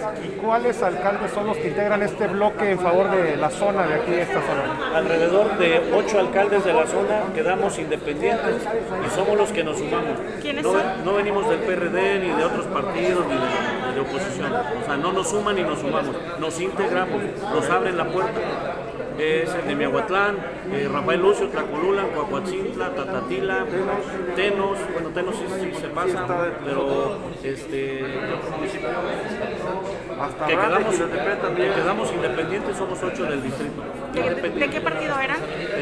¿Y cuáles alcaldes son los que integran este bloque en favor de la zona de aquí, de esta zona? Alrededor de 8 alcaldes de la zona quedamos independientes y somos los que nos sumamos. ¿Quiénes No, son? no venimos del PRD ni de otros partidos ni de oposición. O sea, no nos suman ni nos sumamos, nos integramos, nos abren la puerta. Es el de Miahuatlán, Rafael Lucio, Tlacolula, Coahuatzintla, Tatatila, Tenos, bueno, Tenos sí se pasa, pero otro municipio que quedamos independientes, somos 8 del distrito. ¿De qué partido eran?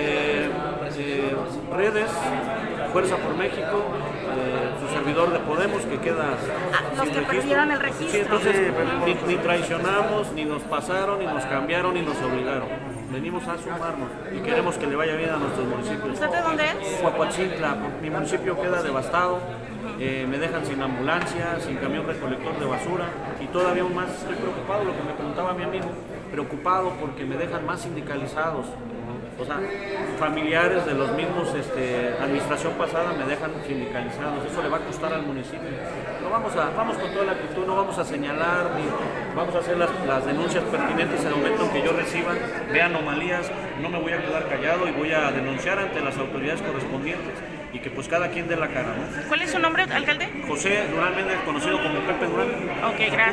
Redes, Fuerza por México, su servidor de Podemos que queda Los sin que registro. perdieron el registro. Sí, entonces ni traicionamos, ni nos pasaron, ni nos cambiaron, ni nos obligaron. Venimos a sumarnos y queremos que le vaya bien a nuestros municipios. ¿Usted de dónde es? Coahuatzintla, mi municipio queda devastado, me dejan sin ambulancia, sin camión recolector de basura y todavía aún más estoy preocupado, lo que me preguntaba mi amigo, preocupado porque me dejan más sindicalizados. O sea, familiares de los mismos administración pasada me dejan sindicalizados, eso le va a costar al municipio. No vamos con toda la actitud, no vamos a señalar, ni vamos a hacer las denuncias pertinentes en el momento en que yo reciba, vea anomalías, no me voy a quedar callado y voy a denunciar ante las autoridades correspondientes y que pues cada quien dé la cara, ¿no? ¿Cuál es su nombre, alcalde? José Durán Méndez, conocido como Pepe Durán. Ok, gracias.